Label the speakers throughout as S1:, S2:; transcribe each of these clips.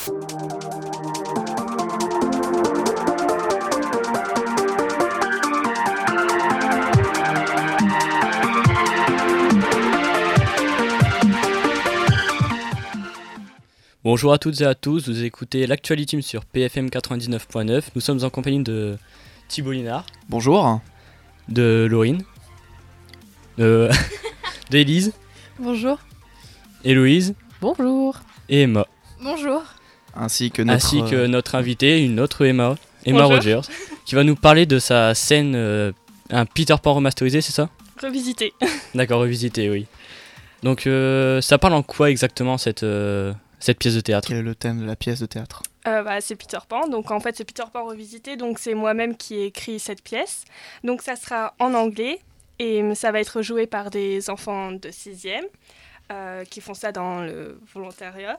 S1: Bonjour à toutes et à tous, vous écoutez l'Actuality sur PFM 99.9. Nous sommes en compagnie de Thibault Linard.
S2: Bonjour.
S1: De Laurine. d'Élise.
S3: Bonjour.
S1: Héloïse.
S3: Bonjour.
S1: Et Emma.
S3: Bonjour.
S2: Ainsi que
S1: notre invitée, une autre Emma
S3: Bonjour.
S1: Rogers, qui va nous parler de sa scène, un Peter Pan remasterisé, c'est ça ?
S3: Revisité.
S1: D'accord, revisité, oui. Donc ça parle en quoi exactement cette pièce de théâtre ?
S2: Quel est le thème de la pièce de théâtre ?
S3: C'est Peter Pan, donc en fait c'est Peter Pan revisité, donc c'est moi-même qui ai écrit cette pièce. Donc ça sera en anglais et ça va être joué par des enfants de 6e qui font ça dans le volontariat.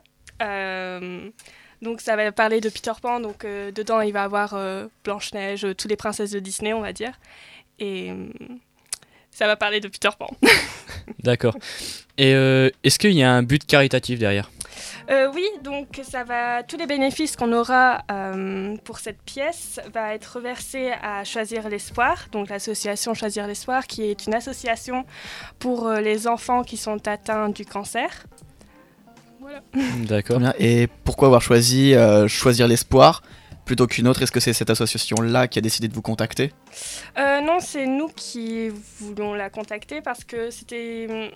S3: Donc ça va parler de Peter Pan, donc dedans il va y avoir Blanche-Neige, toutes les princesses de Disney on va dire. Et ça va parler de Peter Pan.
S1: D'accord. Et est-ce qu'il y a un but caritatif derrière ?
S3: Oui, donc tous les bénéfices qu'on aura pour cette pièce va être reversé à Choisir l'Espoir, donc l'association Choisir l'Espoir, qui est une association pour les enfants qui sont atteints du cancer. Voilà.
S1: D'accord.
S2: Très bien. Et pourquoi avoir choisi Choisir l'Espoir plutôt qu'une autre ? Est-ce que c'est cette association-là qui a décidé de vous contacter ?
S3: Non, c'est nous qui voulons la contacter parce que c'était...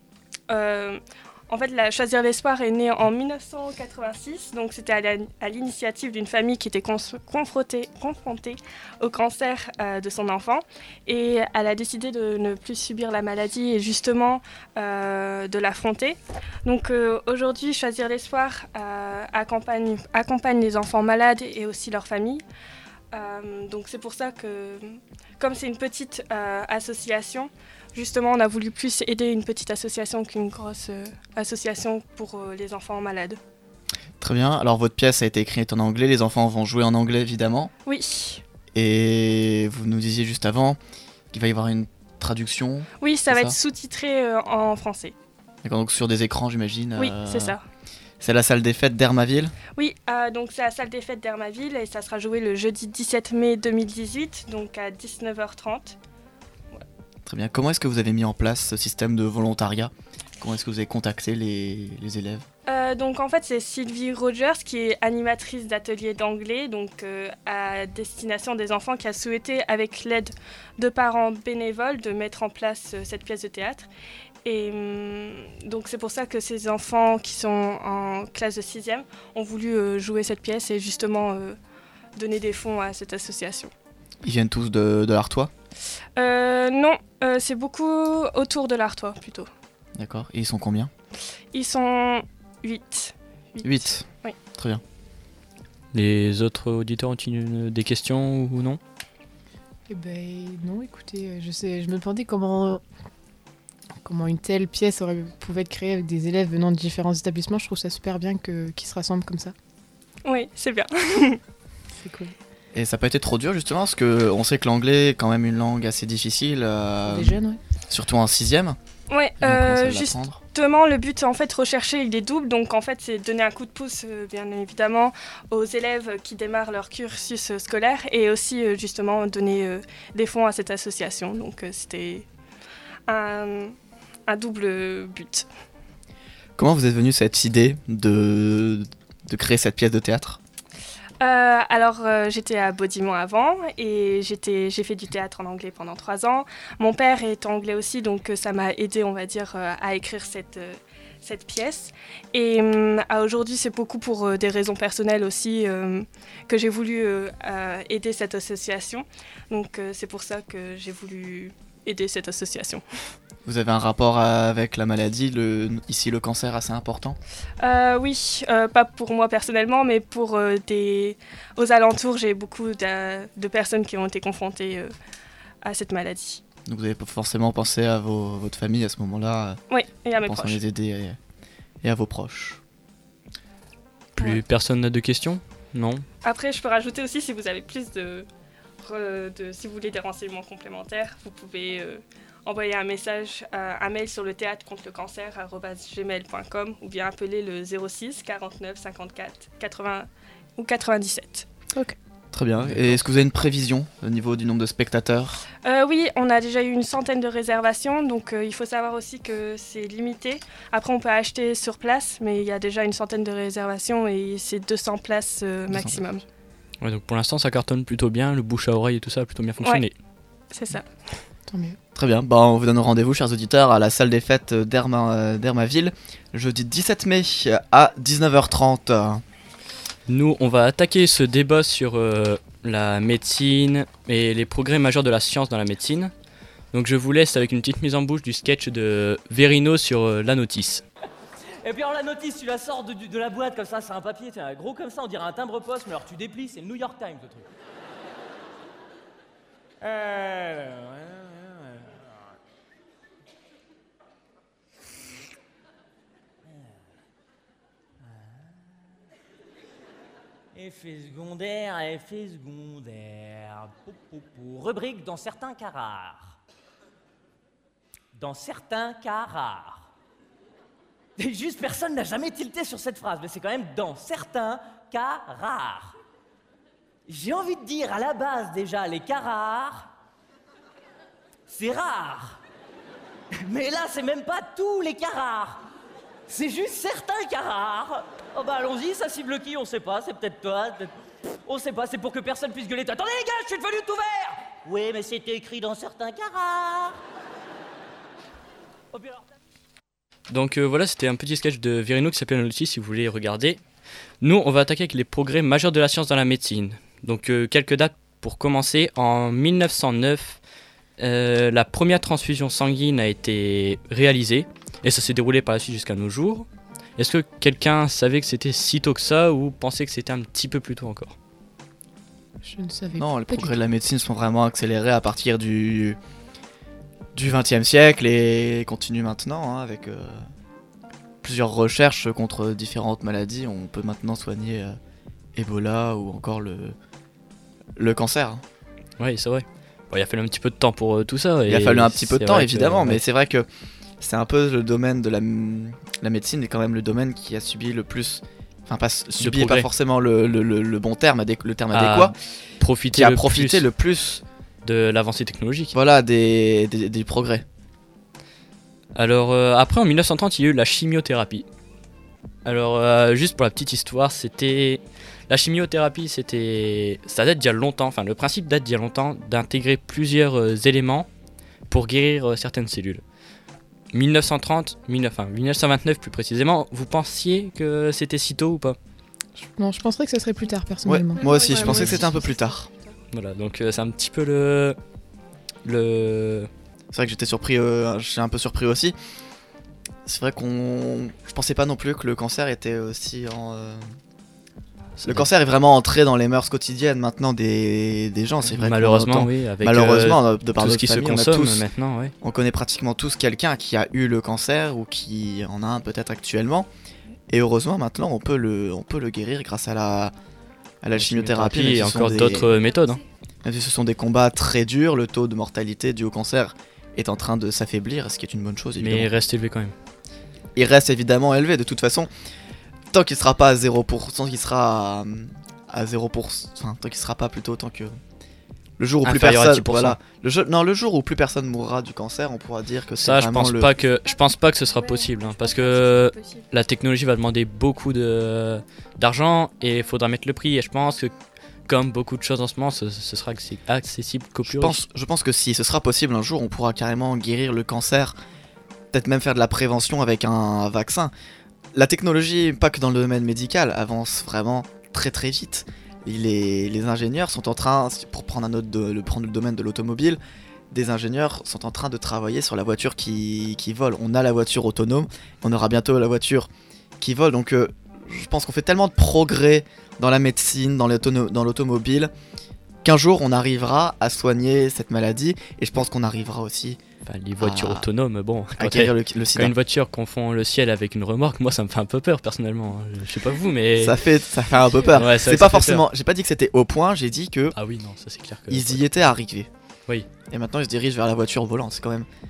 S3: En fait, la Choisir l'Espoir est née en 1986, donc c'était à l'initiative d'une famille qui était confrontée au cancer de son enfant. Et elle a décidé de ne plus subir la maladie et justement de l'affronter. Donc aujourd'hui, Choisir l'Espoir accompagne les enfants malades et aussi leurs familles. Donc c'est pour ça que, comme c'est une petite association, justement, on a voulu plus aider une petite association qu'une grosse association pour les enfants malades.
S2: Très bien. Alors votre pièce a été écrite en anglais, les enfants vont jouer en anglais évidemment.
S3: Oui.
S2: Et vous nous disiez juste avant qu'il va y avoir une traduction.
S3: Oui, ça va être sous-titré en français.
S2: D'accord, donc sur des écrans j'imagine.
S3: Oui, c'est ça.
S2: C'est la salle des fêtes d'Hermaville ?
S3: Oui, donc c'est la salle des fêtes d'Hermaville et ça sera joué le jeudi 17 mai 2018, donc à 19h30.
S2: Très bien. Comment est-ce que vous avez mis en place ce système de volontariat ? Comment est-ce que vous avez contacté les élèves ?
S3: Donc en fait c'est Sylvie Rogers qui est animatrice d'ateliers d'anglais donc à destination des enfants qui a souhaité avec l'aide de parents bénévoles de mettre en place cette pièce de théâtre. Et donc c'est pour ça que ces enfants qui sont en classe de 6e ont voulu jouer cette pièce et justement donner des fonds à cette association.
S2: Ils viennent tous de l'Artois ?
S3: Non, c'est beaucoup autour de l'Artois plutôt.
S2: D'accord. Et ils sont combien ?
S3: Ils sont 8.
S2: 8 ?
S3: Oui.
S2: Très bien.
S1: Les autres auditeurs ont-ils des questions ou non ?
S4: Eh ben non, écoutez, je me demandais comment une telle pièce pouvait être créée avec des élèves venant de différents établissements. Je trouve ça super bien qu'ils se rassemblent comme ça.
S3: Oui, c'est bien.
S4: C'est cool.
S2: Et ça n'a pas été trop dur justement, parce qu'on sait que l'anglais est quand même une langue assez difficile.
S4: Pour des jeunes, ouais.
S2: Surtout en 6e.
S3: Oui,
S2: justement.
S3: Justement, le but en fait recherché il est double, donc en fait c'est donner un coup de pouce bien évidemment aux élèves qui démarrent leur cursus scolaire et aussi justement donner des fonds à cette association. Donc c'était un double but.
S2: Comment vous êtes venu cette idée de créer cette pièce de théâtre ?
S3: J'étais à Baudimont avant et j'ai fait du théâtre en anglais pendant 3 ans. Mon père est anglais aussi, donc ça m'a aidé, on va dire, à écrire cette pièce. Et aujourd'hui, c'est beaucoup pour des raisons personnelles aussi que j'ai voulu aider cette association. Donc c'est pour ça que j'ai voulu aider cette association.
S2: Vous avez un rapport avec la maladie, ici le cancer assez important ?
S3: Oui, pas pour moi personnellement, mais aux alentours, j'ai beaucoup de personnes qui ont été confrontées à cette maladie.
S2: Donc vous avez forcément pensé à votre famille à ce moment-là ?
S3: Oui, et à mes
S2: pensé
S3: proches.
S2: à les aider et à vos proches.
S1: Plus personne n'a de questions ? Non ?
S3: Après, je peux rajouter aussi, si vous avez plus si vous voulez des renseignements complémentaires, vous pouvez envoyer un mail sur le théâtre contre le cancer@gmail.com ou bien appeler le 06 49 54 80 ou 97.
S2: Très bien. Et est-ce que vous avez une prévision au niveau du nombre de spectateurs?
S3: Oui, on a déjà eu une centaine de réservations, donc il faut savoir aussi que c'est limité. Après, on peut acheter sur place, mais il y a déjà une centaine de réservations et c'est 200 places maximum.
S1: Ouais, donc pour l'instant, ça cartonne plutôt bien. Le bouche à oreille et tout ça a plutôt bien fonctionné.
S3: C'est ça.
S4: Tant mieux.
S2: Très bien. On vous donne rendez-vous, chers auditeurs, à la salle des fêtes d'Hermaville, jeudi 17 mai à 19h30.
S1: Nous, on va attaquer ce débat sur la médecine et les progrès majeurs de la science dans la médecine. Donc je vous laisse avec une petite mise en bouche du sketch de Verino sur la notice.
S5: Et puis alors la notice, tu la sors de la boîte comme ça, c'est un papier, tiens, gros comme ça, on dirait un timbre-poste, mais alors tu déplies, c'est le New York Times le truc. Effet secondaire. Rubrique dans certains cas rares. Dans certains cas rares. Et juste personne n'a jamais tilté sur cette phrase, mais c'est quand même dans certains cas rares. J'ai envie de dire à la base déjà, les cas rares, c'est rare. Mais là, c'est même pas tous les cas rares. C'est juste certains cas rares. Oh bah allons-y, ça cible qui? On sait pas, c'est peut-être toi. On sait pas, c'est pour que personne puisse gueuler. Attendez les gars, je suis devenu tout vert. Oui, mais c'était écrit dans certains cas rares. Oh, puis alors...
S1: Donc voilà, c'était un petit sketch de Verino qui s'appelait La notice si vous voulez regarder. Nous, on va attaquer avec les progrès majeurs de la science dans la médecine. Donc quelques dates pour commencer. En 1909, la première transfusion sanguine a été réalisée et ça s'est déroulé par la suite jusqu'à nos jours. Est-ce que quelqu'un savait que c'était si tôt que ça ou pensait que c'était un petit peu plus tôt encore?
S4: Je ne savais
S2: Non,
S4: pas.
S2: les progrès de la médecine sont vraiment accélérés à partir du XXe siècle et continuent maintenant avec plusieurs recherches contre différentes maladies. On peut maintenant soigner Ebola ou encore le cancer.
S1: Oui, c'est vrai. Bon, il a fallu un petit peu de temps pour tout ça.
S2: Il a fallu un petit peu de temps, évidemment, mais
S1: ouais.
S2: c'est vrai que c'est un peu le domaine de la médecine est quand même le domaine qui a subi le plus... Enfin, pas subi, pas forcément le bon terme, le terme adéquat. Qui a profité le plus
S1: de l'avancée technologique.
S2: Voilà, des progrès.
S1: Alors après en 1930 il y a eu la chimiothérapie. Alors juste pour la petite histoire, la chimiothérapie ça date d'il y a longtemps, enfin le principe date d'il y a longtemps d'intégrer plusieurs éléments pour guérir certaines cellules. 1929 plus précisément, vous pensiez que c'était si tôt ou pas?
S4: Non, je penserais que ça serait plus tard
S2: Ouais,
S4: personnellement.
S2: moi aussi, je
S3: Ouais,
S2: pensais
S3: moi
S2: que c'était
S3: aussi.
S2: un peu plus tard.
S1: Voilà, donc c'est un petit peu le...
S2: C'est vrai que j'étais un peu surpris aussi. C'est vrai je pensais pas non plus que le cancer était aussi Le cancer est vraiment entré dans les mœurs quotidiennes maintenant des gens. C'est vrai que
S1: malheureusement, oui, avec
S2: malheureusement, de par
S1: tout ce
S2: notre
S1: qui se
S2: famille,
S1: consomme maintenant, ouais.
S2: on connaît pratiquement tous quelqu'un qui a eu le cancer ou qui en a un peut-être actuellement. Et heureusement maintenant on peut le guérir grâce à la chimiothérapie.
S1: Et encore d'autres méthodes. Hein.
S2: Même si ce sont des combats très durs, le taux de mortalité dû au cancer est en train de s'affaiblir, ce qui est une bonne chose évidemment.
S1: Mais il reste élevé quand même.
S2: Il reste évidemment élevé de toute façon. Tant qu'il sera pas à 0%, qu'il sera à 0%, enfin, tant qu'il sera pas plutôt tant que le jour où plus
S1: Inférieur à
S2: personne
S1: 10%.
S2: voilà, le jour où plus personne mourra du cancer, on pourra dire que c'est
S1: Ça, je
S2: vraiment
S1: pense pas que ce sera possible, hein, parce que la technologie va demander beaucoup d'argent et il faudra mettre le prix. Et je pense que comme beaucoup de choses en ce moment, ce sera accessible qu'aux plus riches.
S2: Je pense que si ce sera possible un jour, on pourra carrément guérir le cancer, peut-être même faire de la prévention avec un vaccin. La technologie, pas que dans le domaine médical, avance vraiment très très vite. Les ingénieurs sont en train, pour prendre le domaine de l'automobile, des ingénieurs sont en train de travailler sur la voiture qui vole. On a la voiture autonome, on aura bientôt la voiture qui vole. Donc je pense qu'on fait tellement de progrès dans la médecine, dans l'automobile, qu'un jour on arrivera à soigner cette maladie. Et je pense qu'on arrivera aussi
S1: Enfin, les voitures autonomes, bon,
S2: à guérir le
S1: quand
S2: sida.
S1: une voiture confond le ciel avec une remorque, moi ça me fait un peu peur personnellement. Je sais pas vous, mais
S2: Ça fait un peu peur.
S1: Ouais,
S2: C'est pas forcément. J'ai pas dit que c'était au point, j'ai dit que
S1: ah oui, non, ça c'est clair que
S2: ils y étaient arrivés.
S1: Oui.
S2: Et maintenant ils se dirigent vers la voiture volante. C'est quand même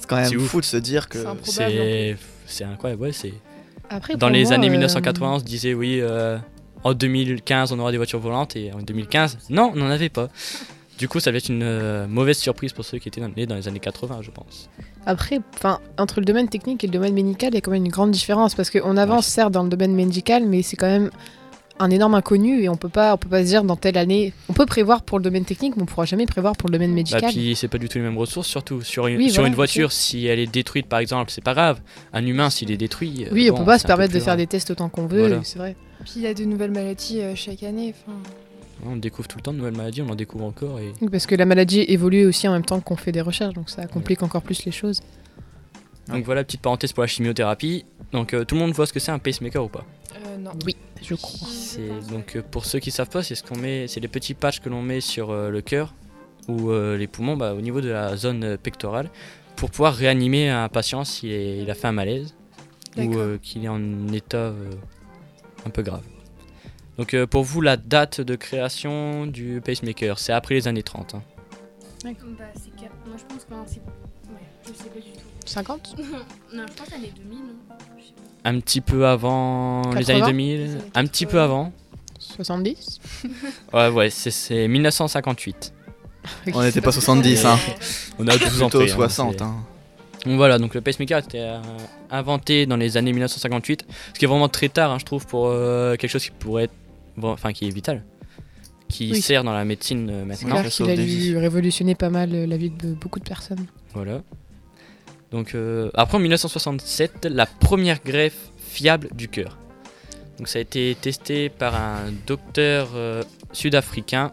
S2: C'est quand même
S1: C'est ouf.
S2: fou de se dire que.
S4: C'est improbable.
S1: C'est incroyable, ouais, c'est...
S4: Après,
S1: Dans
S4: pour
S1: les
S4: moi,
S1: années 1980, on se disait oui, en 2015 on aura des voitures volantes, et en 2015, non, on n'en avait pas. Du coup, ça va être une mauvaise surprise pour ceux qui étaient nés dans les années 80, je pense.
S4: Après, entre le domaine technique et le domaine médical, il y a quand même une grande différence parce qu'on avance certes dans le domaine médical, mais c'est quand même un énorme inconnu et on peut pas se dire dans telle année. On peut prévoir pour le domaine technique, mais on pourra jamais prévoir pour le domaine médical.
S1: Bah, puis c'est pas du tout les mêmes ressources, surtout sur une,
S4: Oui,
S1: sur
S4: voilà,
S1: une voiture, si elle est détruite par exemple, c'est pas grave. Un humain, s'il est détruit.
S4: Oui, on
S1: bon,
S4: peut pas
S1: c'est
S4: se
S1: un peu
S4: permettre de
S1: plus
S4: faire
S1: grave.
S4: des tests autant qu'on veut,
S1: Voilà.
S4: c'est vrai.
S6: Puis il y a de nouvelles maladies chaque année. Enfin,
S1: On découvre tout le temps de nouvelles maladies, on en découvre encore. Et...
S4: Oui, parce que la maladie évolue aussi en même temps qu'on fait des recherches, donc ça complique encore plus les choses.
S1: Donc voilà, petite parenthèse pour la chimiothérapie. Donc tout le monde voit ce que c'est un pacemaker ou pas?
S6: non.
S4: Oui, je crois.
S1: C'est donc pour ceux qui savent pas, c'est ce qu'on met, c'est les petits patchs que l'on met sur le cœur ou les poumons, au niveau de la zone pectorale, pour pouvoir réanimer un patient s'il a fait un malaise ou
S6: D'accord.
S1: qu'il est en état un peu grave. Donc pour vous, la date de création du pacemaker, c'est après les années 30. Hein.
S7: Bah, moi je pense que c'est. Ouais, je sais pas du tout.
S4: 50
S7: Non, je pense années 2000. Non, je sais pas.
S1: Un petit peu avant les
S4: 80?
S1: années 2000,
S6: Les années
S1: un petit
S6: 80.
S1: peu avant.
S4: 70
S1: Ouais, c'est 1958.
S2: On n'était pas 70, hein.
S1: On a 12 ans
S2: Plutôt
S1: près, hein,
S2: 60,
S1: c'est-
S2: hein.
S1: Donc voilà, donc le pacemaker a été inventé dans les années 1958, ce qui est vraiment très tard, hein, je trouve, pour quelque chose qui pourrait être, qui est vital, qui
S4: Oui.
S1: sert dans la médecine
S4: C'est
S1: maintenant.
S4: clair
S2: ça
S4: qu'il
S2: sauve
S4: a
S2: des
S4: dû
S2: vies.
S4: révolutionner pas mal la vie de beaucoup de personnes.
S1: Voilà. Donc après en 1967, la première greffe fiable du cœur. Donc ça a été testé par un docteur sud-africain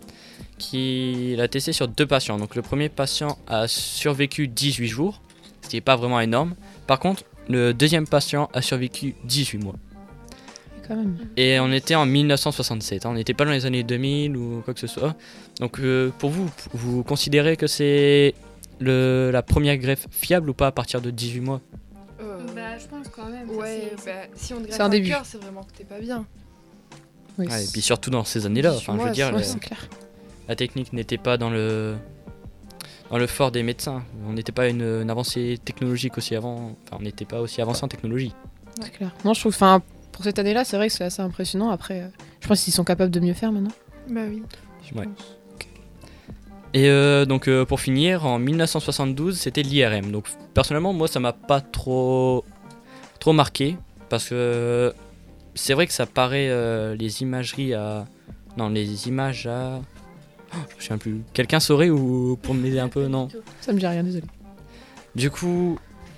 S1: qui l'a testé sur 2 patients. Donc le premier patient a survécu 18 jours, ce qui n'est pas vraiment énorme. Par contre, le deuxième patient a survécu 18 mois.
S4: Quand même.
S1: Et on était en 1967, hein, on n'était pas dans les années 2000 ou quoi que ce soit. Donc pour vous, vous considérez que c'est la première greffe fiable ou pas à partir de 18 mois?
S7: Bah, je pense quand même.
S6: Ouais, bah, si on te greffe
S4: un
S6: un
S4: début.
S6: cœur, c'est vraiment que t'es pas bien.
S4: Oui,
S1: Ouais, et puis surtout dans ces années-là,
S6: 18
S1: enfin, je veux
S6: mois,
S1: dire,
S4: ouais, c'est clair.
S1: la technique n'était pas dans le fort des médecins. On n'était pas une avancée technologique aussi avant. Enfin, on n'était pas aussi avancé en technologie.
S4: C'est clair. Non, je trouve, pour cette année-là, c'est vrai que c'est assez impressionnant. Après, je pense qu'ils sont capables de mieux faire maintenant.
S6: Bah oui.
S4: Je
S1: Ouais.
S4: pense.
S1: Et donc pour finir, en 1972, c'était l'IRM. Donc personnellement, moi, ça m'a pas trop marqué parce que c'est vrai que ça paraît les imageries à, non, les images à, oh, je me souviens plus. Quelqu'un saurait ou pour m'aider un peu, non.
S4: Ça me dit rien, désolé.
S1: Du coup,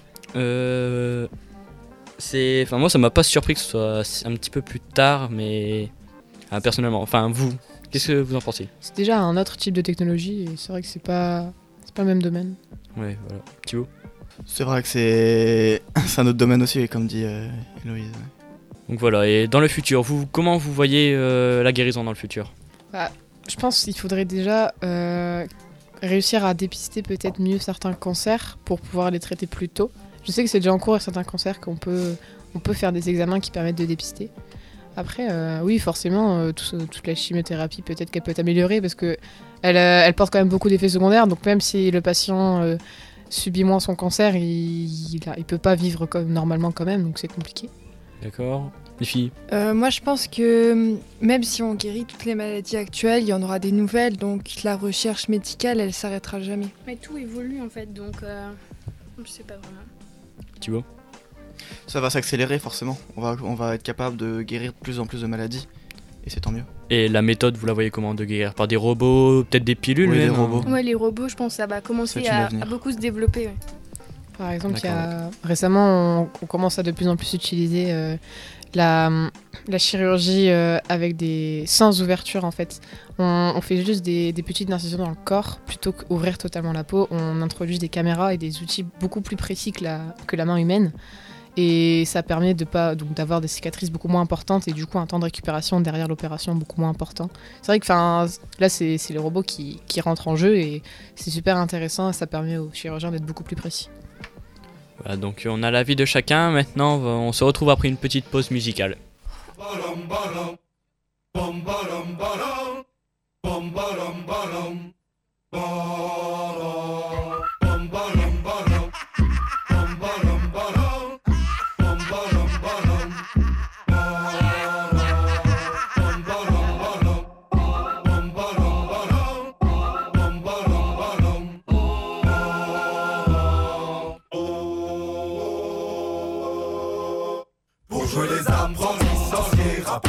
S1: enfin moi, ça m'a pas surpris que ce soit un petit peu plus tard, mais personnellement, enfin vous, qu'est-ce que vous en pensez?
S4: C'est déjà un autre type de technologie et c'est vrai que c'est pas le même domaine.
S1: Ouais, voilà. Thibaut.
S2: C'est vrai que c'est un autre domaine aussi, comme dit Héloïse.
S1: Donc voilà, et dans le futur, comment vous voyez la guérison dans le futur?
S4: Je pense qu'il faudrait déjà réussir à dépister peut-être mieux certains cancers pour pouvoir les traiter plus tôt. Je sais que c'est déjà en cours certains cancers qu'on peut faire des examens qui permettent de dépister. Après, oui, forcément, toute la chimiothérapie, peut-être qu'elle peut être améliorée parce que elle porte quand même beaucoup d'effets secondaires. Donc même si le patient subit moins son cancer, il peut pas vivre comme normalement quand même, donc c'est compliqué.
S1: D'accord. Les filles.
S6: Moi, je pense que même si on guérit toutes les maladies actuelles, il y en aura des nouvelles, donc la recherche médicale, elle s'arrêtera jamais.
S7: Mais tout évolue en fait, donc je sais pas vraiment.
S1: Thibaut.
S2: Ça va s'accélérer forcément. On va être capable de guérir de plus en plus de maladies. Et c'est tant mieux.
S1: Et la méthode, vous la voyez comment de guérir? Par des robots, peut-être des pilules
S2: Oui, des
S1: même, hein.
S2: robots.
S7: Ouais, les robots, je pense que ça va commencer
S2: C'est
S7: à
S2: l'avenir.
S7: beaucoup se développer. Ouais.
S4: Par exemple,
S1: D'accord,
S4: récemment, on commence à de plus en plus utiliser la chirurgie avec sans ouverture en fait. On fait juste des petites incisions dans le corps plutôt qu'ouvrir totalement la peau. On introduit des caméras et des outils beaucoup plus précis que la main humaine. Et ça permet d'avoir des cicatrices beaucoup moins importantes et du coup un temps de récupération derrière l'opération beaucoup moins important. C'est vrai que là c'est les robots qui rentrent en jeu et c'est super intéressant et ça permet aux chirurgiens d'être beaucoup plus précis.
S1: Voilà, donc on a l'avis de chacun. Maintenant, on se retrouve après une petite pause musicale.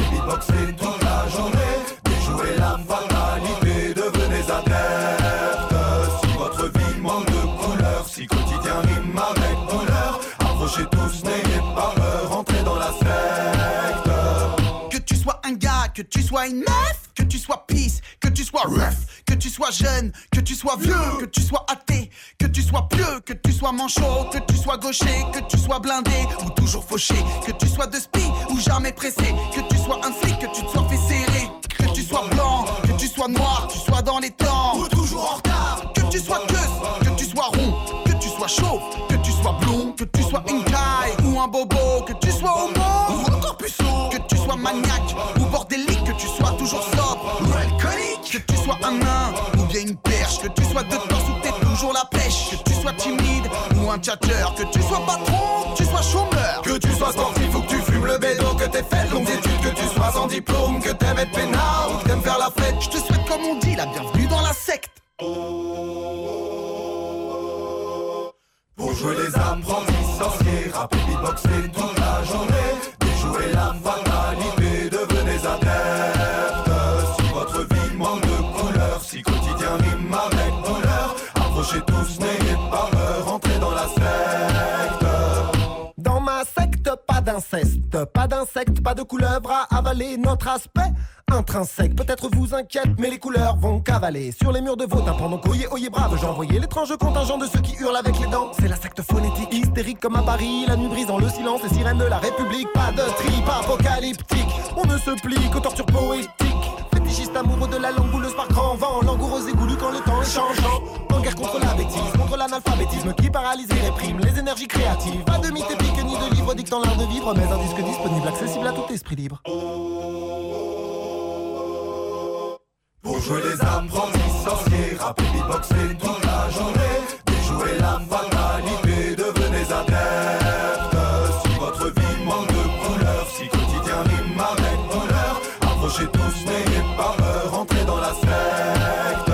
S8: beatboxer toute la journée. Déjouez la fatalité, devenez adeptes. Si votre vie manque de couleur, si quotidien rime avec douleur, approchez tous, n'ayez pas peur, entrez dans la secte.
S9: Que tu sois un gars, que tu sois une meuf, que tu sois peace, que tu sois ref, que tu sois jeune, que tu sois vieux, que tu sois athée, que tu sois pieux, que tu sois manchot, que tu sois gaucher, que tu sois blindé ou toujours fauché, que tu sois de spi ou jamais pressé, que tu sois un flic, que tu te sois fait serrer, que tu sois blanc, que tu sois noir, que tu sois dans les temps ou toujours en retard, que tu sois queue, que tu sois rond, que tu sois chauve, que tu sois blond, que tu sois une caille ou un bobo, que tu sois homo ou encore plus sourd, que tu sois maniaque ou bordélique, que tu sois toujours sobre ou alcoolique, que tu sois un nain ou bien une perche, que tu sois de torse ou t'es toujours la pêche, que tu sois timide ou un tchatcheur, que tu sois patron, que tu sois chômeur,
S8: Que tu sois sportif ou que tu fumes le bédo, que t'aies fait de longues études, que tu sois sans diplôme, que t'aimes être peinard ou que t'aimes faire la fête.
S9: je te souhaite comme on dit la bienvenue dans la secte.
S8: Pour jouer les apprentis sorciers, rapper, beatboxer toute la journée. Déjouez la fatalité, devenez adeptes. Si votre vie manque de couleur, si quotidien rime avec douleur, approchez tous, n'ayez pas peur, entrez dans la secte.
S10: Dans ma secte, pas d'inceste, pas d'insectes, pas de couleuvre à avaler. Notre aspect intrinsèque peut-être vous inquiète, mais les couleurs vont cavaler sur les murs de vos tympans. Donc oyez, oyez brave, j'envoyais l'étrange contingent de ceux qui hurlent avec les dents. C'est la secte phonétique, hystérique comme à Paris, la nuit brisant le silence, les sirènes de la République. Pas de trip apocalyptique, on ne se plie qu'aux tortures poétiques. Fétichiste amoureux de la langue bouleuse par grand vent, langoureux et goulu quand le temps est changeant. En guerre contre la bêtise, contre l'analphabétisme qui paralyse et réprime les énergies créatives. Pas de mythe épique ni de livre dictant l'art de vivre, mais un disque disponible, accessible à tout esprit libre.
S8: Pour jouer les apprentis sorciers, rapper, beatboxer toute la journée. Déjouez la fatalité, devenez adeptes. Si votre vie manque de couleur, si quotidien rime avec douleur, approchez tous, n'ayez pas peur, entrez dans la secte.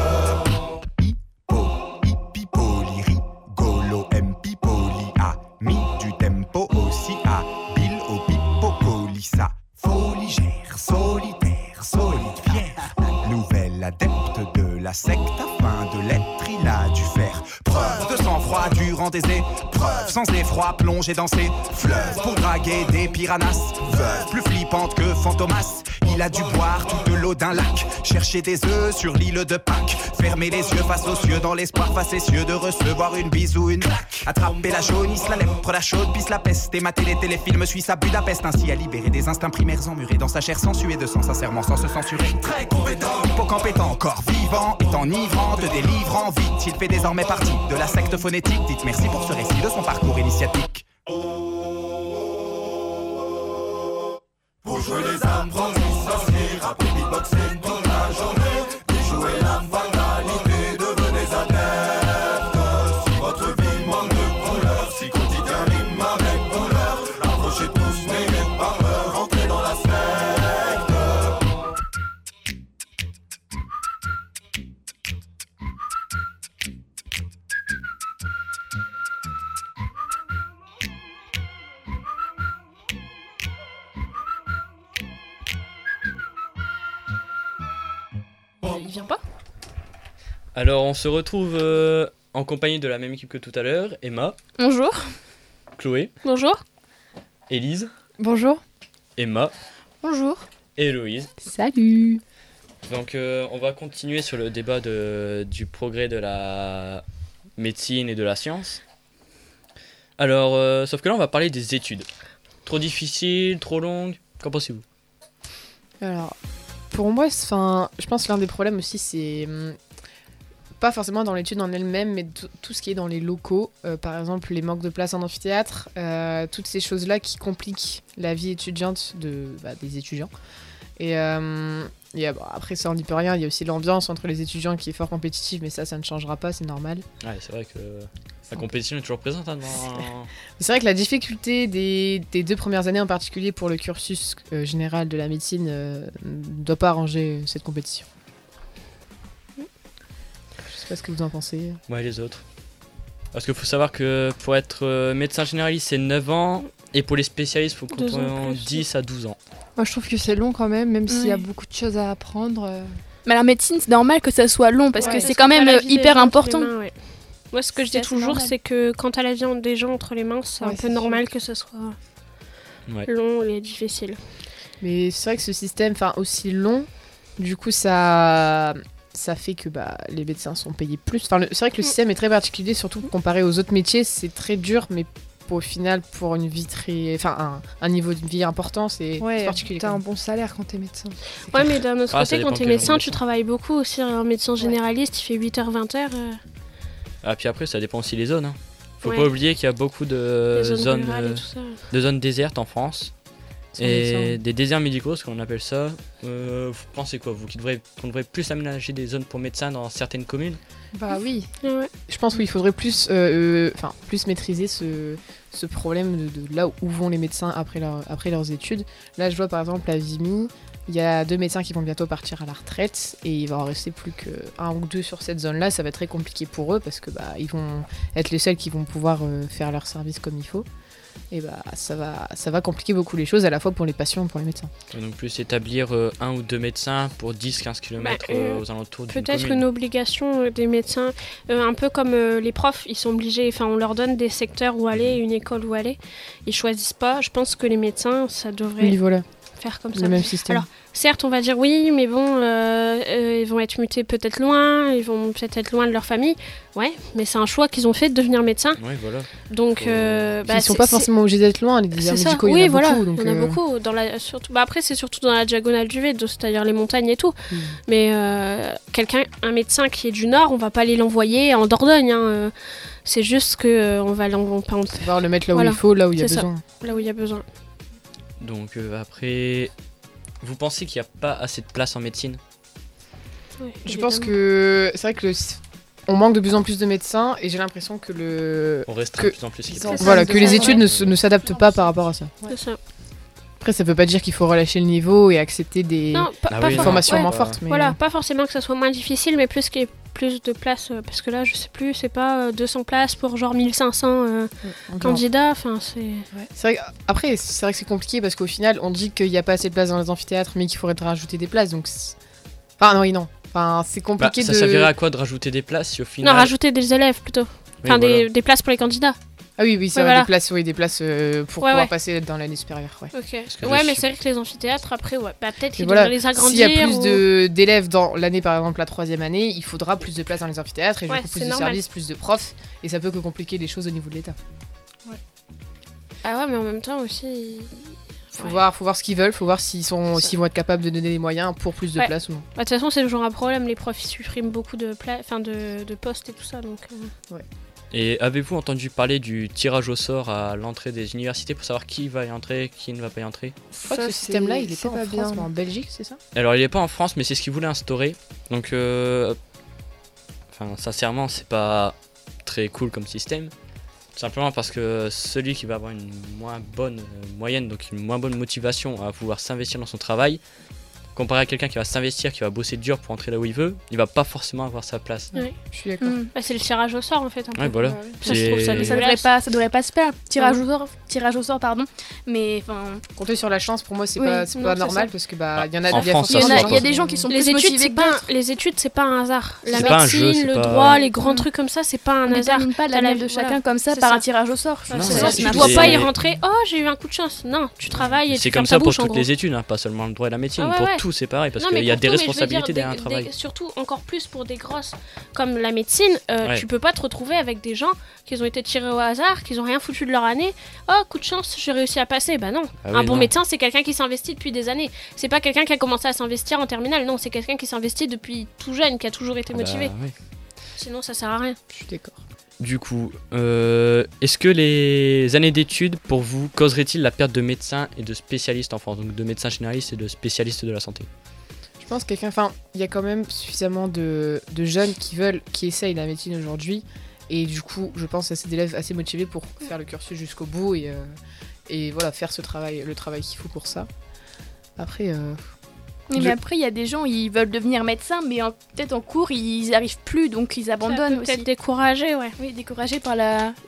S11: Hippipoli, rigolo, empipoli, ami du tempo aussi, habile au pipocolissa. Foligère, solitaire, solide, fier, nouvelle adepte de la secte, afin de l'être, il a dû faire preuve de sang-froid durant des épreuves, sans effroi, plonger dans ses fleuves pour draguer des piranhas, veuve plus flippante que Fantomas. Il a dû boire toute l'eau d'un lac, chercher des œufs sur l'île de Pâques, fermer les yeux face aux cieux dans l'espoir facétieux de recevoir une bise ou une claque. Attraper la jaunisse, la lèpre, la chaude, pisse la peste, et mater les téléfilms suisses à Budapest, ainsi à libérer des instincts primaires emmurés dans sa chair sans suer de sang, sincèrement sans se censurer. Très compétent, hippocampe étant encore vivant, est enivrant, te délivrant vite. Il fait désormais partie de la secte phonétique. Dites merci pour ce récit de son parcours initiatique.
S8: Pour jouer les apprentis sorciers, rapper, beatboxer toute la journée. Déjouez la fatalité, devenez adeptes. Si votre vie manque de couleur, si quotidien rime avec douleur, approchez tous, n'ayez pas peur, entrez dans la secte.
S7: Il vient pas?
S1: Alors on se retrouve en compagnie de la même équipe que tout à l'heure, Emma,
S7: Bonjour.
S1: Chloé,
S7: Bonjour.
S1: Élise,
S4: Bonjour.
S1: Emma
S7: Bonjour.
S1: et Héloïse.
S4: Salut.
S1: Donc on va continuer sur le débat du progrès de la médecine et de la science. Alors, sauf que là on va parler des études. Trop difficiles, trop longues, qu'en pensez-vous?
S4: Alors, pour moi, je pense que l'un des problèmes aussi, c'est pas forcément dans l'étude en elle-même, mais tout ce qui est dans les locaux. Par exemple, les manques de place en amphithéâtre, toutes ces choses-là qui compliquent la vie étudiante des étudiants. Et après, ça, on n'y peut rien. Il y a aussi l'ambiance entre les étudiants qui est fort compétitive, mais ça ne changera pas, c'est normal.
S1: Ouais, c'est vrai que la compétition est toujours présente. Hein,
S4: c'est vrai que la difficulté des 2 premières années en particulier pour le cursus général de la médecine ne doit pas arranger cette compétition. Je sais pas ce que vous en pensez.
S1: Ouais, les autres. Parce qu'il faut savoir que pour être médecin généraliste, c'est 9 ans. Et pour les spécialistes, il faut
S12: 2 ans
S1: compter
S12: plus.
S1: 10 à 12 ans.
S6: Moi, je trouve que c'est long quand même s'il y a
S12: Ouais.
S6: beaucoup de choses à apprendre.
S13: Mais la médecine, c'est normal que ça soit long parce
S12: Ouais,
S13: que
S12: parce
S13: c'est quand même
S12: t'as la vie des
S13: hyper
S12: gens entre
S13: important.
S12: les mains, ouais. Moi, ce que je
S13: C'est
S12: dis
S13: assez
S12: toujours,
S13: normal.
S12: c'est que quand t'as la vie des gens entre les mains, c'est un
S4: Ouais,
S12: peu
S4: c'est
S12: normal que ce soit
S1: Ouais.
S12: long et difficile.
S4: Mais c'est vrai que ce système, aussi long, du coup, ça fait que les médecins sont payés plus. C'est vrai que le système est très particulier, surtout comparé aux autres métiers. C'est très dur, mais au final, pour une vie un niveau de vie important, c'est particulier.
S6: T'as un bon salaire quand t'es médecin.
S12: Ouais, mais d'un autre
S1: Ah, ça
S12: côté,
S1: dépend
S12: quand t'es
S1: quel genre de
S12: médecin, tu
S1: médecin.
S12: travailles beaucoup aussi. Un médecin généraliste, il fait 8h, 20h.
S1: Ah, puis après, ça dépend aussi des zones. Faut
S12: Ouais.
S1: pas oublier qu'il y a beaucoup de
S12: Les zones
S1: zones,
S12: rurales et tout ça.
S1: de zones désertes en France.
S4: Sans
S1: Et
S4: médecin.
S1: des déserts médicaux, ce qu'on appelle ça. Vous pensez quoi, vous, qu'on devrait plus aménager des zones pour médecins dans certaines communes?
S6: Bah oui.
S12: Ouais.
S4: Je pense qu'il faudrait plus maîtriser ce problème de là où vont les médecins après leurs études. Là, je vois par exemple à Vimy, il y a 2 médecins qui vont bientôt partir à la retraite et il va en rester plus qu'1 ou 2 sur cette zone-là. Ça va être très compliqué pour eux parce que ils vont être les seuls qui vont pouvoir faire leur service comme il faut. Et ça va compliquer beaucoup les choses à la fois pour les patients et pour les médecins.
S1: Donc plus établir 1 ou 2 médecins pour 10-15 km aux alentours d'une
S12: Peut-être
S1: commune.
S12: une obligation des médecins, un peu comme les profs, ils sont obligés, on leur donne des secteurs où aller, une école où aller, ils choisissent pas. Je pense que les médecins, ça devrait
S4: Oui, voilà.
S12: faire comme
S4: Le
S12: ça.
S4: même système.
S12: Alors, certes, on va dire oui, mais bon, ils vont être mutés peut-être loin, ils vont peut-être être loin de leur famille. Ouais, mais c'est un choix qu'ils ont fait de devenir médecin.
S1: Ouais, voilà.
S12: Donc,
S4: Puis ils sont pas forcément obligés d'être loin, les déserts
S12: c'est ça.
S4: médicaux,
S12: Oui,
S4: il y en a
S12: voilà,
S4: beaucoup. Donc,
S12: il y en a beaucoup. Surtout, après, c'est surtout dans la diagonale du vide, c'est-à-dire les montagnes et tout. Mais un médecin qui est du Nord, on va pas aller l'envoyer en Dordogne. C'est juste que on va
S4: va le mettre là où il faut, là où il y a besoin.
S12: Là où il y a besoin.
S1: Donc après, vous pensez qu'il n'y a pas assez de place en médecine?
S12: Ouais,
S4: Je pense que c'est vrai que on manque de plus en plus de médecins et j'ai l'impression que
S1: on restreint de plus en plus les places.
S4: Voilà, que les études ne s'adaptent pas par rapport à ça.
S12: C'est ça.
S4: Après, ça veut pas dire qu'il faut relâcher le niveau et accepter des formations moins fortes. Mais
S12: Voilà, pas forcément que ça soit moins difficile, mais plus qu'il y ait plus de places. Parce que là, je sais plus, c'est pas 200 places pour genre 1500 candidats.
S4: C'est vrai après, c'est vrai que c'est compliqué parce qu'au final, on dit qu'il n'y a pas assez de place dans les amphithéâtres, mais qu'il faudrait rajouter des places. Donc, non. Enfin, c'est compliqué
S1: ça servirait à quoi de rajouter des places si au final...
S12: Non, rajouter des élèves plutôt.
S1: Oui, voilà.
S12: des places pour les candidats.
S4: Ah oui, c'est vrai, des places pour pouvoir passer dans l'année supérieure. Ouais,
S12: Mais c'est vrai que les amphithéâtres, après, peut-être qu'ils
S4: voilà,
S12: devraient les agrandir.
S4: S'il y a plus d'élèves dans l'année, par exemple la 3e année, il faudra plus de place dans les amphithéâtres et du coup plus de services, plus de profs. Et ça peut que compliquer les choses au niveau de l'État.
S12: Ouais. Ah ouais, mais en même temps aussi...
S4: Faut voir ce qu'ils veulent, faut voir s'ils vont être capables de donner les moyens pour plus de place ou non.
S12: De toute façon, c'est toujours un problème, les profs ils suppriment beaucoup de postes et tout ça. Donc,
S1: Et avez-vous entendu parler du tirage au sort à l'entrée des universités pour savoir qui va y entrer, qui ne va pas y entrer?
S4: Je crois que ce système-là, il est pas en France, mais en Belgique, c'est ça?
S1: Alors, il est pas en France, mais c'est ce qu'ils voulaient instaurer. Donc, sincèrement, c'est pas très cool comme système. Tout simplement parce que celui qui va avoir une moins bonne moyenne, donc une moins bonne motivation à pouvoir s'investir dans son travail, comparé à quelqu'un qui va s'investir, qui va bosser dur pour entrer là où il veut, il va pas forcément avoir sa place.
S12: Oui.
S4: Je suis d'accord.
S12: C'est le tirage au sort en fait.
S1: Ouais, voilà.
S12: Je trouve ça
S13: ça devrait pas se faire. Tirage au sort, pardon. Mais
S4: compter sur la chance, pour moi, c'est pas normal parce que il y en a.
S13: Il y a des gens qui sont plus motivés.
S12: Les études, c'est pas un hasard. La
S1: c'est pas
S12: médecine,
S1: un jeu,
S12: le droit, les grands trucs comme ça, c'est pas un hasard.
S13: On pas l'avenir de chacun comme ça par un tirage au sort.
S12: Tu dois pas y rentrer. Oh, j'ai eu un coup de chance. Non, tu travailles et tu
S1: c'est
S12: fermes
S1: comme ça
S12: ta bouche,
S1: pour
S12: en
S1: toutes
S12: gros.
S1: les études, pas seulement le droit et la médecine.
S12: Ah ouais,
S1: pour tout, c'est pareil parce
S12: Non,
S1: qu'il
S12: mais
S1: y a
S12: pour
S1: des
S12: tout, mais je veux
S1: responsabilités
S12: dire,
S1: derrière un travail.
S12: Surtout encore plus pour des grosses comme la médecine, tu peux pas te retrouver avec des gens qui ont été tirés au hasard, qui ont rien foutu de leur année. Oh, coup de chance, j'ai réussi à passer. Bah non. Un bon médecin, c'est quelqu'un qui s'investit depuis des années. C'est pas quelqu'un qui a commencé à s'investir en terminale. Non, c'est quelqu'un qui s'investit depuis tout jeune, qui a toujours été motivé.
S1: Oui.
S12: Sinon, ça sert à rien.
S4: Je suis d'accord.
S1: Du coup, est-ce que les années d'études, pour vous, causeraient-ils la perte de médecins et de spécialistes en France, donc de médecins généralistes et de spécialistes de la santé?
S4: Je pense qu'il y a quand même suffisamment de jeunes qui essayent la médecine aujourd'hui. Et du coup, je pense à ces élèves assez motivés pour faire le cursus jusqu'au bout et voilà, faire le travail qu'il faut pour ça. Après...
S13: Mais après, il y a des gens, ils veulent devenir médecins, mais peut-être en cours, ils n'y arrivent plus, donc ils abandonnent aussi.
S12: Peut-être découragés,
S13: Oui, découragés par la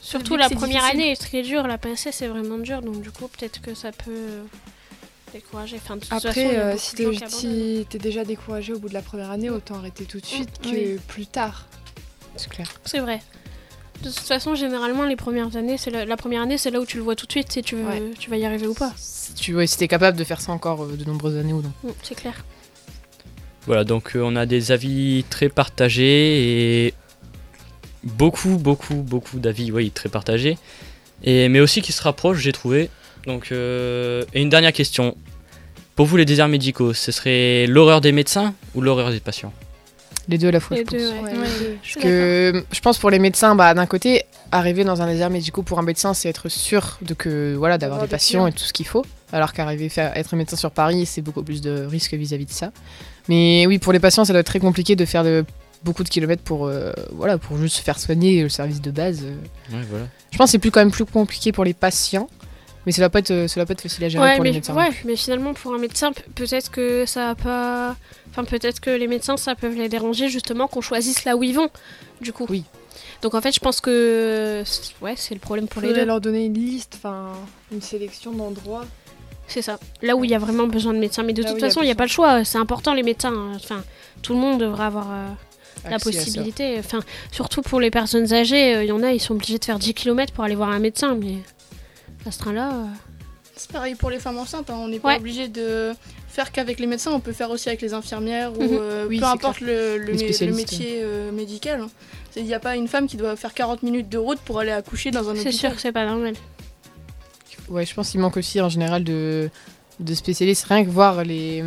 S12: Surtout la première année est très dure, la PSS est vraiment dure, donc du coup peut-être que ça peut décourager. Enfin, de toute façon,
S6: Après, si t'es déjà découragé au bout de la première année, autant arrêter tout de suite que plus tard.
S4: C'est clair.
S12: C'est vrai. De toute façon, généralement, les premières années, la première année, c'est là où tu le vois tout de suite si tu vas y arriver ou pas.
S4: Si t'es capable de faire ça encore de nombreuses années ou non.
S12: C'est clair.
S1: Voilà, donc on a des avis très partagés et beaucoup d'avis très partagés, mais aussi qui se rapprochent, j'ai trouvé. Donc, et une dernière question. Pour vous, les déserts médicaux, ce serait l'horreur des médecins ou l'horreur des patients ?
S4: Les deux à la fois,
S12: Les
S4: je
S12: deux,
S4: pense.
S12: ouais.
S4: Parce que je pense pour les médecins, d'un côté, arriver dans un désert médical pour un médecin, c'est être sûr d'avoir des patients et tout ce qu'il faut. Alors qu'arriver à être médecin sur Paris, c'est beaucoup plus de risques vis-à-vis de ça. Mais oui, pour les patients, ça doit être très compliqué de faire beaucoup de kilomètres pour juste se faire soigner le service de base.
S1: Voilà.
S4: Je pense que c'est quand même plus compliqué pour les patients. Mais ça va pas être facile à gérer pour les médecins.
S12: Mais finalement, pour un médecin, peut-être que ça va pas... Enfin, peut-être que les médecins, ça peut les déranger, justement, qu'on choisisse là où ils vont, du coup.
S4: Oui.
S12: Donc, en fait, je pense que... c'est le problème pour les deux.
S6: Leur donner une liste, une sélection d'endroits.
S12: C'est ça. Là où il y a vraiment besoin de médecins. Mais de toute façon, il n'y a pas le choix. C'est important, les médecins. Enfin, tout le monde devrait avoir... la possibilité. Enfin, surtout pour les personnes âgées, il y en a, ils sont obligés de faire 10 km pour aller voir un médecin, mais... À ce train-là...
S7: C'est pareil pour les femmes enceintes, on n'est pas obligé de faire qu'avec les médecins, on peut faire aussi avec les infirmières ou peu importe le métier médical. Il n'y a pas une femme qui doit faire 40 minutes de route pour aller accoucher dans un hôpital.
S12: C'est sûr que c'est pas normal.
S4: Ouais, je pense qu'il manque aussi en général de spécialistes, rien que voir les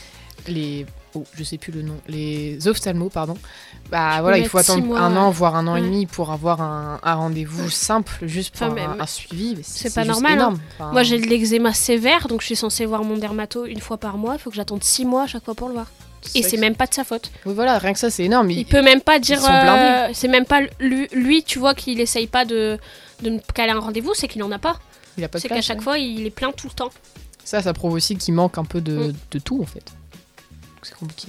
S4: je sais plus le nom, les ophtalmos, pardon. Il faut attendre un an, voire un an et demi pour avoir un rendez-vous simple, juste pour un suivi.
S12: C'est pas normal.
S4: Énorme.
S12: Moi, j'ai de l'eczéma sévère, donc je suis censée voir mon dermato une fois par mois. Il faut que j'attende 6 mois à chaque fois pour le voir. Et c'est même pas de sa faute.
S4: Oui, voilà, rien que ça, c'est énorme.
S12: Il peut même pas dire... c'est même pas lui, tu vois, qu'il essaye pas de me caler un rendez-vous, c'est qu'il en a pas.
S4: Il a pas de
S12: c'est
S4: place,
S12: qu'à chaque fois, il est plein tout le temps.
S4: Ça prouve aussi qu'il manque un peu de tout, en fait. C'est compliqué.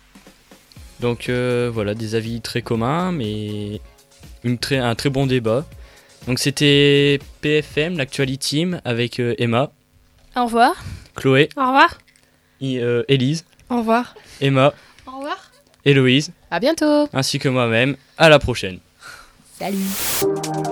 S1: Donc voilà, des avis très communs, mais un très bon débat. Donc c'était PFM, l'Actuality Team, avec Emma.
S12: Au revoir.
S1: Chloé.
S12: Au revoir.
S1: Élise.
S6: Au revoir.
S1: Emma.
S12: Au revoir.
S1: Héloïse.
S4: À bientôt.
S1: Ainsi que moi-même. À la prochaine.
S4: Salut.